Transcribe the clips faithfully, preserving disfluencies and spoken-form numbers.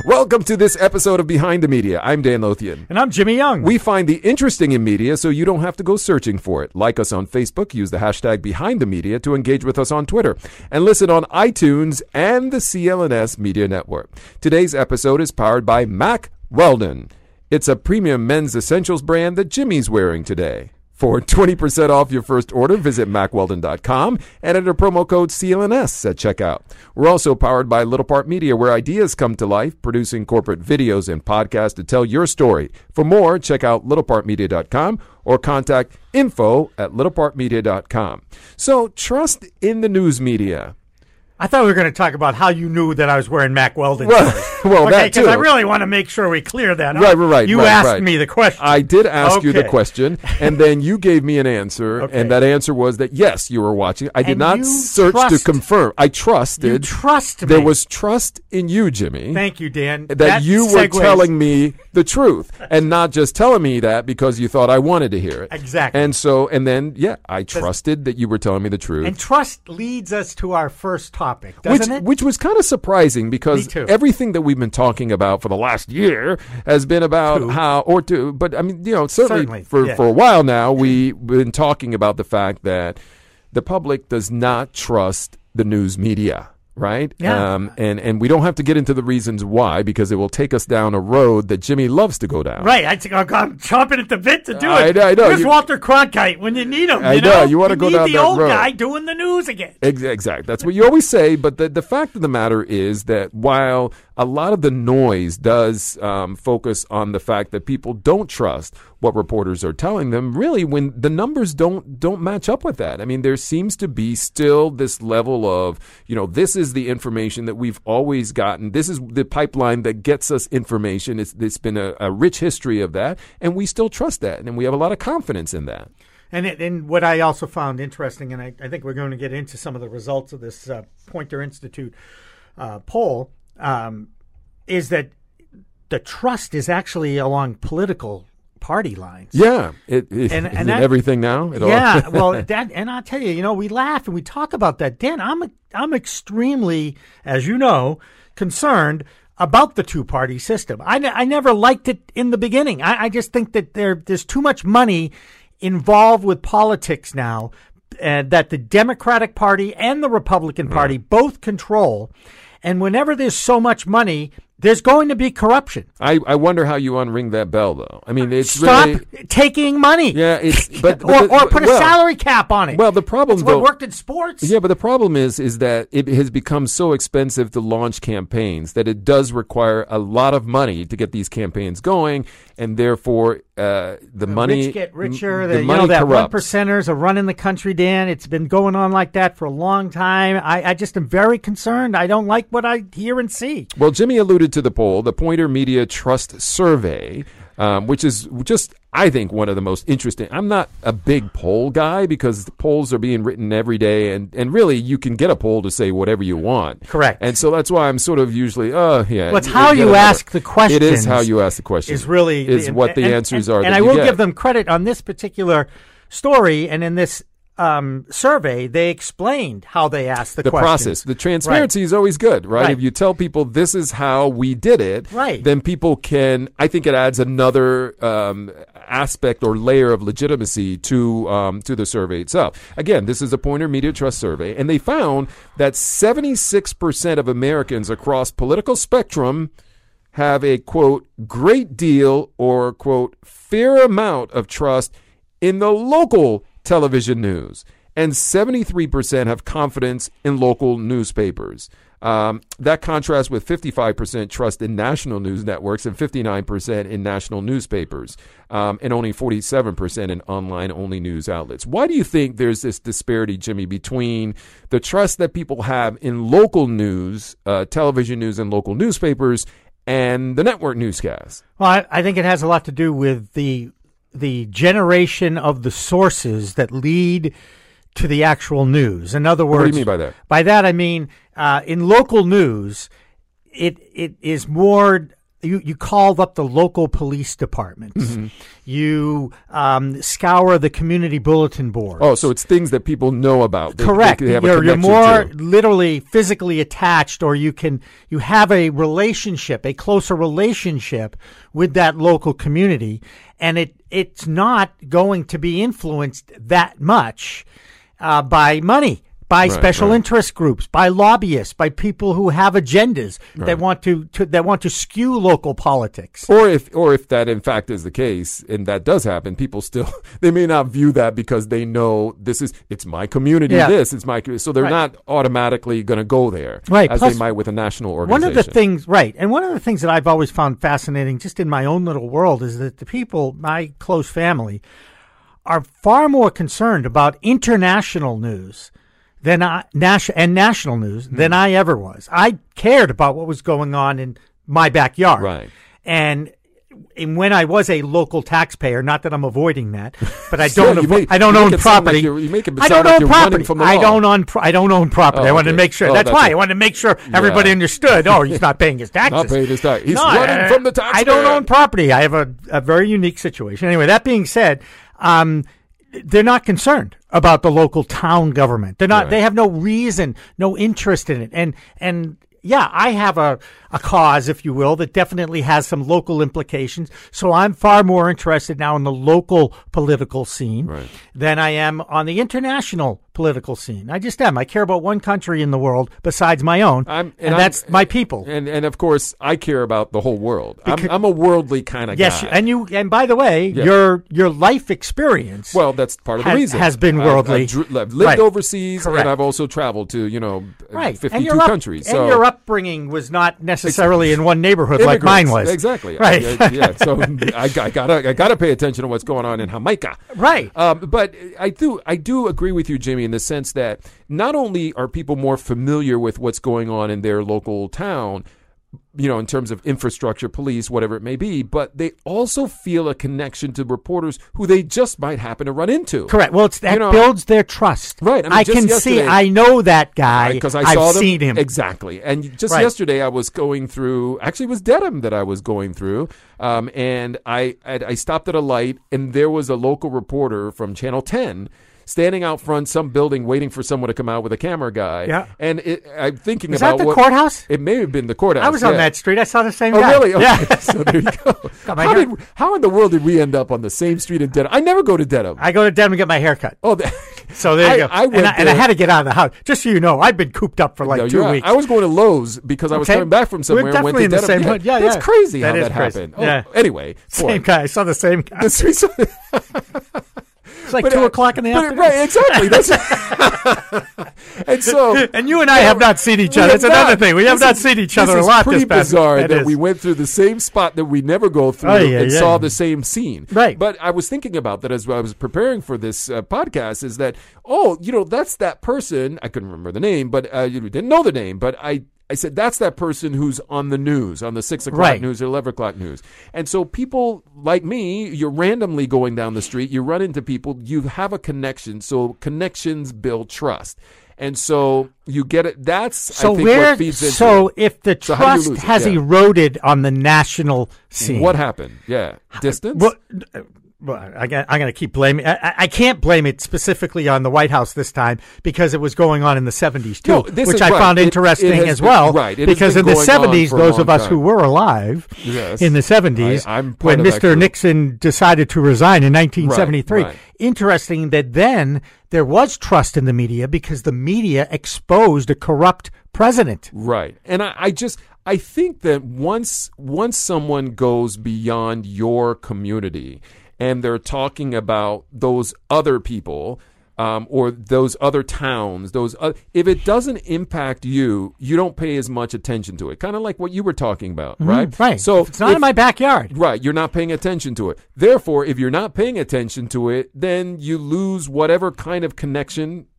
Welcome to this episode of Behind the Media. I'm Dan Lothian. And I'm Jimmy Young. We find the interesting in media so you don't have to go searching for it. Like us on Facebook, use the hashtag Behind the Media to engage with us on Twitter, and listen on iTunes and the C L N S Media Network. Today's episode is powered by Mack Weldon. It's a premium men's essentials brand that Jimmy's wearing today. For twenty percent off your first order, visit mack weldon dot com and enter promo code C L N S at checkout. We're also powered by Little Part Media, where ideas come to life, producing corporate videos and podcasts to tell your story. For more, check out little part media dot com or contact info at little part media dot com. So, trust in the news media. I thought we were going to talk about how you knew that I was wearing Mack Weldon. Well, well okay, that too. Because I really want to make sure we clear that up. Right, right, right. You right, asked right. me the question. I did ask okay. you the question, and then you gave me an answer, okay. and that answer was that, yes, you were watching. I did and not search trust. to confirm. I trusted. You trust me. There was trust in you, Jimmy. Thank you, Dan. That, that you were segues. telling me the truth, and not just telling me that because you thought I wanted to hear it. Exactly. And so, and then, yeah, I trusted that you were telling me the truth. And trust leads us to our first topic, doesn't which, it? Which was kind of surprising because everything that we've been talking about for the last year has been about two. how, or two, but I mean, you know, certainly, certainly for, yeah. for a while now, we've been talking about the fact that the public does not trust the news media. Right? Yeah. Um, and, and we don't have to get into the reasons why, because it will take us down a road that Jimmy loves to go down. Right. I think I'm chomping at the bit to do I it. know, I know. Here's You, Walter Cronkite when you need him. I you know. know. You want to go need down the that old road. guy doing the news again. Exactly. That's what you always say. But the, the fact of the matter is that while a lot of the noise does um, focus on the fact that people don't trust what reporters are telling them, really, when the numbers don't don't match up with that. I mean, there seems to be still this level of, you know, this is the information that we've always gotten. This is the pipeline that gets us information. It's, it's been a, a rich history of that, and we still trust that, and we have a lot of confidence in that. And it, and what I also found interesting, and I, I think we're going to get into some of the results of this uh, Poynter Institute uh, poll, um, is that the trust is actually along political party lines. Yeah, it, it, and, and and that, everything now. It yeah, all well, that, and I'll tell you, you know, we laugh and we talk about that. Dan, I'm I'm extremely, as you know, concerned about the two-party system. I, ne- I never liked it in the beginning. I, I just think that there there's too much money involved with politics now uh, that the Democratic Party and the Republican Party right. both control. And whenever there's so much money, there's going to be corruption. I, I wonder how you unring that bell, though. I mean, it's Stop really, taking money. Yeah, it's but, but or, the, or put well, a salary cap on it. Well, the problem That's though, what worked in sports. Yeah, but the problem is is that it has become so expensive to launch campaigns that it does require a lot of money to get these campaigns going, and therefore uh, the, the money rich get richer. The, the, money you know that corrupts. one percenters are running the country, Dan. It's been going on like that for a long time. I, I just am very concerned. I don't like what I hear and see. Well, Jimmy alluded to the poll, the Poynter Media Trust Survey, um, which is just, I think, one of the most interesting. I'm not a big poll guy because the polls are being written every day, and, and really you can get a poll to say whatever you want. Correct. And so that's why I'm sort of usually, oh, yeah. Well, it's how you another. ask the questions. It is how you ask the questions. Is really is and, what the and, answers and, are. And that I you will get. give them credit on this particular story and in this Um, survey, they explained how they asked the, the questions. process. The transparency right. is always good, right? right? If you tell people this is how we did it, right. then people can, I think it adds another um, aspect or layer of legitimacy to um, to the survey itself. Again, this is a Poynter Media Trust survey, and they found that seventy-six percent of Americans across political spectrum have a, quote, great deal or, quote, fair amount of trust in the local television news, and seventy-three percent have confidence in local newspapers. Um, that contrasts with fifty-five percent trust in national news networks and fifty-nine percent in national newspapers, um, and only forty-seven percent in online-only news outlets. Why do you think there's this disparity, Jimmy, between the trust that people have in local news, uh, television news and local newspapers, and the network newscasts? Well, I, I think it has a lot to do with the the generation of the sources that lead to the actual news. In other words, what do you mean by that? By that I mean uh, in local news, it it is more you, you call up the local police departments. Mm-hmm. You um, scour the community bulletin boards. Oh, so it's things that people know about. They, Correct. They, they have you're, a you're more to. literally physically attached, or you can you have a relationship, a closer relationship with that local community, and it it's not going to be influenced that much uh, by money. By right, special right. interest groups, by lobbyists, by people who have agendas right. that want to, to that want to skew local politics. Or if or if that in fact is the case, and that does happen, people still they may not view that because they know this is it's my community. Yeah. This it's my so they're right. not automatically going to go there, right? As Plus, they might with a national organization. One of the things, right, and one of the things that I've always found fascinating, just in my own little world, is that the people, my close family, are far more concerned about international news. Than I, nas- and national news mm. than I ever was. I cared about what was going on in my backyard. Right. And, and when I was a local taxpayer, not that I'm avoiding that, but I Still, don't. you avo- make, I don't you own make property. Like you make it I sound don't like own you're property. running from the I law. don't own. Pro- I don't own property. Oh, I wanted okay. to make sure. Oh, that's, that's why it. I wanted to make sure everybody Yeah. understood. Oh, he's not paying his taxes. Not paying his taxes. He's No, running I, from the taxpayer. I don't own property. I have a, a very unique situation. Anyway, that being said, um, they're not concerned about the local town government. They're not. Right. They have no reason, no interest in it. And and yeah, I have a, a cause, if you will, that definitely has some local implications. So I'm far more interested now in the local political scene right. than I am on the international political scene. I just am. I care about one country in the world besides my own, I'm, and, and that's I'm, my people. And and of course, I care about the whole world. Because, I'm, I'm a worldly kind of yes, guy. and you. And by the way, Yeah. your your life experience. Well, that's part of the has, reason. has been worldly. I've, I've, dr- I've lived Right. overseas, Correct. and I've also traveled to you know right. fifty-two and your up, countries. And So your upbringing was not necessarily in one neighborhood like immigrants. mine was. Exactly. Right. I, I, yeah. So I, I gotta I gotta pay attention to what's going on in Jamaica. Right. Um, but I do I do agree with you, Jimmy, in the sense that not only are people more familiar with what's going on in their local town, you know, in terms of infrastructure, police, whatever it may be, but they also feel a connection to reporters who they just might happen to run into. Correct. Well, it's that You know, builds their trust. Right. I mean, I just can yesterday- see. I know that guy Because I I've saw them. seen him. Exactly. And just Right. yesterday I was going through, actually it was Dedham that I was going through, um, and I, I I stopped at a light, and there was a local reporter from Channel ten standing out front some building waiting for someone to come out with a camera guy. Yeah. And it, I'm thinking Is about that the what, courthouse? It may have been the courthouse. I was on yeah. that street. I saw the same Oh, guy. really? Okay. Yeah. So there you go. Got my How, hair- did, how in the world did we end up on the same street in Dedham? I never go to Dedham. I go to Denver to get my hair cut. oh, that, So there you I- go. I and, went I, and I there- had to get out of the house. Just so you know, I've been cooped up for like No, two you're right. weeks. I was going to Lowe's because I was Okay. coming back from We're somewhere and went definitely to in the Dedham. same hood. Yeah, That's yeah. crazy That how is that crazy. happened. Oh, Yeah. anyway, Same boy. guy. I saw the same guy. The streets of- It's like but, two uh, o'clock in the but, afternoon. Right, exactly. That's and so And you and I have not seen each we other. have It's another not. thing. We have This not is- seen each other this a lot is pretty this past bizarre week. that, That we is. went through the same spot that we never go through Oh, yeah, and yeah. saw the same scene. Right. But I was thinking about that as I was preparing for this uh, podcast. Is that oh, you know, that's that person. I couldn't remember the name, but uh, you didn't know the name. But I. I said, that's that person who's on the news, on the six o'clock Right. news or eleven o'clock news. And so people like me, you're randomly going down the street, you run into people, you have a connection. So connections build trust. And so you get it. That's, So I think, where? what feeds into So it. if the So how do you trust lose it? has Yeah. eroded on the national scene, What happened? Yeah. Distance? Well, uh, well, I, got- I'm going to keep blaming. I, I- I can't blame it specifically on the White House this time because it was going on in the seventies too, No, this which is I right. found It- it interesting has as been- well. right. It has Because been in the going on seventies, for a those long of us time. who were alive Yes. in the seventies, I- I'm part when of that Mister group. Nixon decided to resign in nineteen seventy-three, Right, right. interesting that then there was trust in the media because the media exposed a corrupt president. Right. And I, I just I think that once once someone goes beyond your community and they're talking about those other people um, or those other towns, those uh, if it doesn't impact you, you don't pay as much attention to it. Kind of like what you were talking about, right? Right. So If it's not if- in my backyard. Right, you're not paying attention to it. Therefore, if you're not paying attention to it, then you lose whatever kind of connection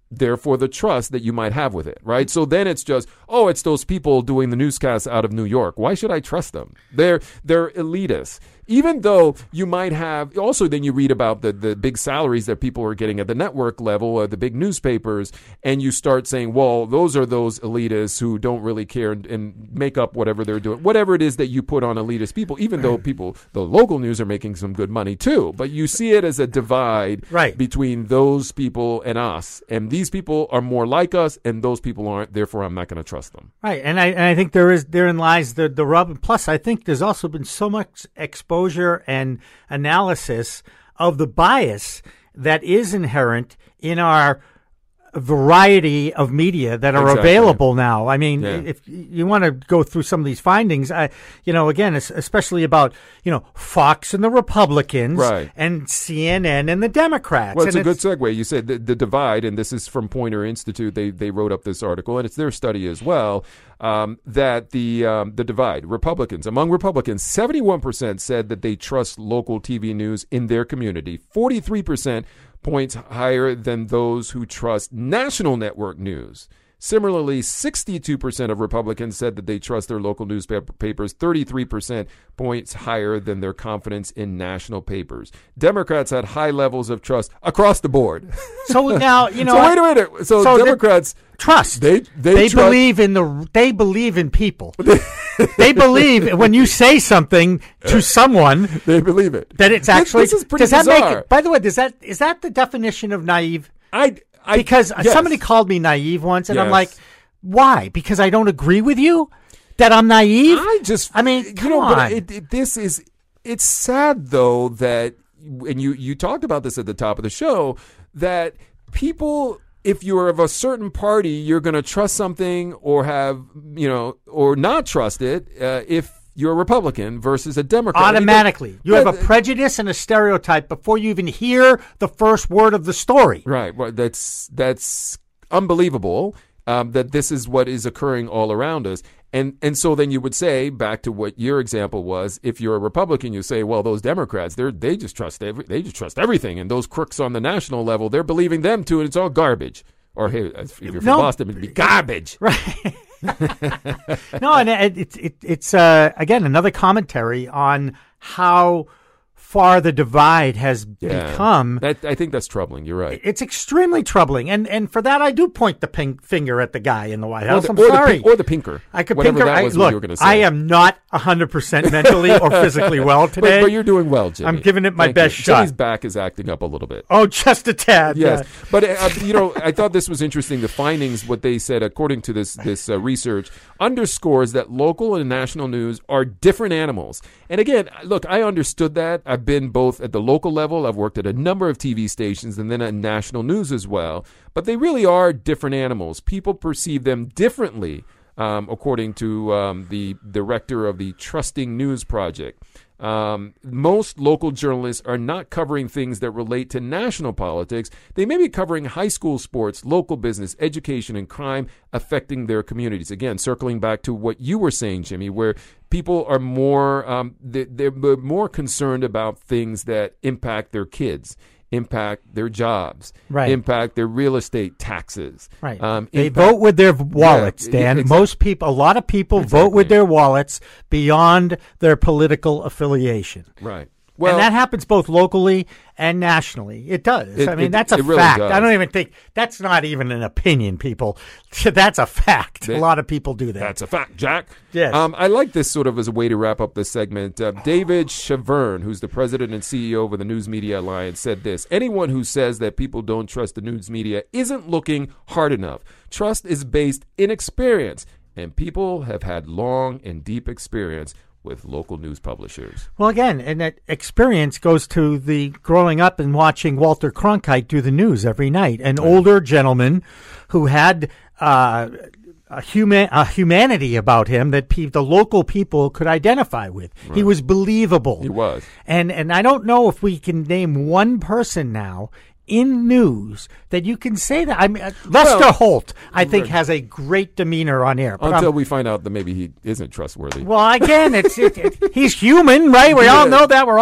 therefore the trust that you might have with it, right? So then it's just, oh, it's those people doing the newscasts out of New York. Why should I trust them? They're they're elitists. Even though you might have, also then you read about the, the big salaries that people are getting at the network level, uh, the big newspapers, and you start saying, well, those are those elitists who don't really care and, and make up whatever they're doing, whatever it is that you put on elitist people, even though people, the local news are making some good money too. But you see it as a divide right. between those people and us. And these people are more like us, and those people aren't. Therefore, I'm not going to trust them. Right. And I, and I think there is therein lies the, the rub. And plus, I think there's also been so much exposure and analysis of the bias that is inherent in our variety of media that are exactly. available now. I mean, yeah. if you want to go through some of these findings, I, you know, again, especially about, you know, Fox and the Republicans right. and C N N and the Democrats. Well, it's and a it's, good segue. You said the, the divide, and this is from Poynter Institute. They they wrote up this article, and it's their study as well, um, that the um, the divide, Republicans, among Republicans, seventy-one percent said that they trust local T V news in their community. forty-three percent points higher than those who trust national network news. Similarly, sixty-two percent of Republicans said that they trust their local newspapers, thirty-three percent points higher than their confidence in national papers. Democrats had high levels of trust across the board. So now, you know. so wait a minute. So, so Democrats trust. They they, they trust. believe in the they believe in people. They believe when you say something to someone, they believe it. That it's actually this, this is pretty does that bizarre. make it, by the way, does that is that the definition of naive? I I, because yes. somebody called me naive once, and yes. I'm like, why? Because I don't agree with you? That I'm naive? I just, I mean, come you know, on. But it, it, this is, it's sad though that, and you, you talked about this at the top of the show, that people, if you're of a certain party, you're going to trust something or have, you know, or not trust it uh, if you're a Republican versus a Democrat. Automatically. I mean, you have a prejudice and a stereotype before you even hear the first word of the story. Right. Well, that's that's unbelievable um, that this is what is occurring all around us. And and so then you would say, back to what your example was, if you're a Republican, you say, well, those Democrats, they they just trust every, they just trust everything, and those crooks on the national level, they're believing them too, and it's all garbage. Or hey, if you're from no, Boston, it'd be garbage. Right. No, and it, it, it, it's, uh, again, another commentary on how far the divide has yeah, become. That, I think that's troubling. You're right. It's extremely troubling. And and for that, I do point the pink finger at the guy in the White House. Or the, I'm or sorry. The, or the pinker. I could Whatever pinker. that I, was look, you were going to say. I am not one hundred percent mentally or physically well today. But, but you're doing well, Jimmy. I'm giving it my Thank best you. shot. Jimmy's back is acting up a little bit. Oh, just a tad. Yes. Yeah. But, uh, you know, I thought this was interesting. The findings, what they said, according to this, this uh, research, underscores that local and national news are different animals. And again, look, I understood that. I've been both at the local level. I've worked at a number of T V stations and then at national news as well. But they really are different animals. People perceive them differently, um, according to um, the director of the Trusting News Project. Um, most local journalists are not covering things that relate to national politics. They may be covering high school sports, local business, education, and crime affecting their communities. Again, circling back to what you were saying, Jimmy, where people are more um, they, they're more concerned about things that impact their kids, impact their jobs, right. impact their real estate taxes. Right. Um, they impact, vote with their wallets, yeah, Dan. exactly. Most people, a lot of people exactly. vote with their wallets beyond their political affiliation. Right. Well, and that happens both locally and nationally. It does. It, I mean, it, that's a it really fact. does. I don't even think that's not even an opinion, people. That's a fact. It, a lot of people do that. That's a fact, Jack. Yes. Um, I like this sort of as a way to wrap up this segment. Uh, David Shavern, who's the president and C E O of the News Media Alliance, said this: anyone who says that people don't trust the news media isn't looking hard enough. Trust is based in experience, and people have had long and deep experience with local news publishers. Well, again, and that experience goes to the growing up and watching Walter Cronkite do the news every night, an right. older gentleman who had uh, a, human, a humanity about him that pe- the local people could identify with. Right. He was believable. He was. And, and I don't know if we can name one person now in news that you can say that. I mean, uh, Lester well, Holt, I think, has a great demeanor on air. But until I'm, we find out that maybe he isn't trustworthy. Well, again, it's it, it, he's human, right? We yeah. all know that. We're all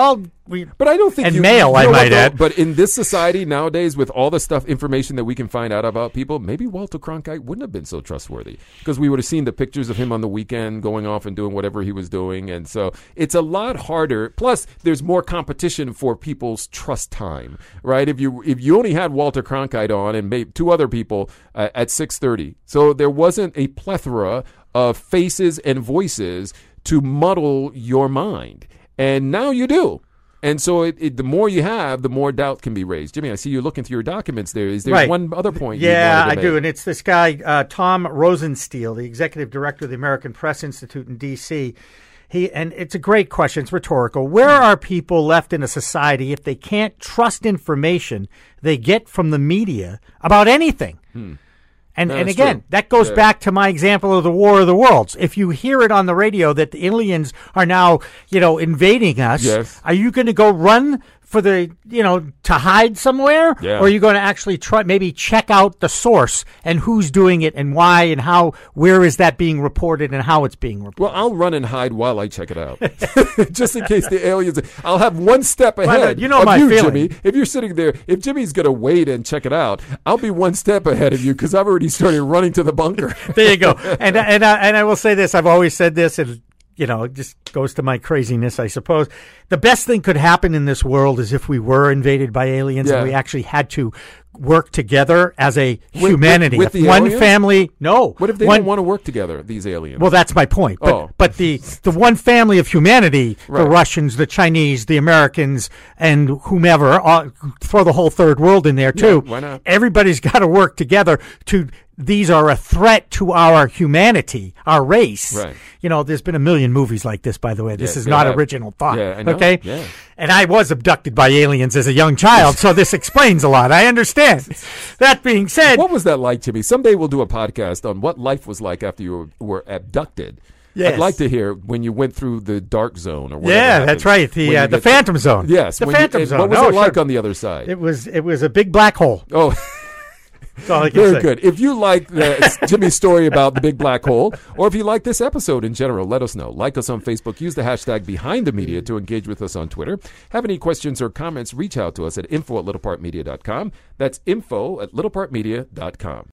we But I don't think and you, male, you I know what, might though? add. But in this society nowadays, with all the stuff, information that we can find out about people, maybe Walter Cronkite wouldn't have been so trustworthy because we would have seen the pictures of him on the weekend going off and doing whatever he was doing, and so it's a lot harder. Plus, there's more competition for people's trust time, right? If you if you only had Walter Cronkite on and maybe two other people uh, at six thirty, so there wasn't a plethora of faces and voices to muddle your mind, and now you do. And so it, it, the more you have, the more doubt can be raised. Jimmy, I see you looking through your documents there. Is there Right. one other point you Yeah, wanted I to do. make? And it's this guy, uh, Tom Rosenstiel, the executive director of the American Press Institute in D C He And it's a great question. It's rhetorical. Where are people left in a society if they can't trust information they get from the media about anything? Hmm. And, No, and that's again, true. that goes Yeah. back to my example of the War of the Worlds. If you hear it on the radio that the aliens are now, you know, invading us, Yes. are you going to go run for the, you know, to hide somewhere? Yeah. Or are you going to actually try, maybe check out the source and who's doing it and why and how, where is that being reported and how it's being reported? Well, I'll run and hide while I check it out, just in case the aliens. I'll have one step Well, ahead. you know of my you, feeling. Jimmy. If you're sitting there, if Jimmy's going to wait and check it out, I'll be one step ahead of you because I've already started running to the bunker. There you go. And and I, and I will say this. I've always said this, and you know, it just goes to my craziness, I suppose. The best thing could happen in this world is if we were invaded by aliens Yeah. and we actually had to work together as a With- humanity. with- with the one aliens? family. No. What if they one, don't want to work together? These aliens. Well, that's my point. But Oh. but the the one family of humanity, the Right. Russians, the Chinese, the Americans, and whomever, all, throw the whole third world in there too. why not? Everybody's got to work together to. These are a threat to our humanity, our race. Right. You know, there's been a million movies like this, by the way. This Yes, is they not have. original thought. Yeah, I know. Okay. Yeah. And I was abducted by aliens as a young child, so this explains a lot. I understand. That being said, What was that like, Jimmy? Someday we'll do a podcast on what life was like after you were, were abducted. Yes. I'd like to hear when you went through the dark zone or whatever. yeah, happened. that's right. The When uh, you the get to- Phantom Zone. Yes. the when you- Phantom and Zone. What was Oh, it like sure. on the other side? It was it was a big black hole. oh, That's all I can very say. good. If you like the, Jimmy's story about the big black hole, or if you like this episode in general, let us know. Like us on Facebook. Use the hashtag Behind the Media to engage with us on Twitter. Have any questions or comments, reach out to us at info at littlepart media dot com. That's info at littlepart media dot com.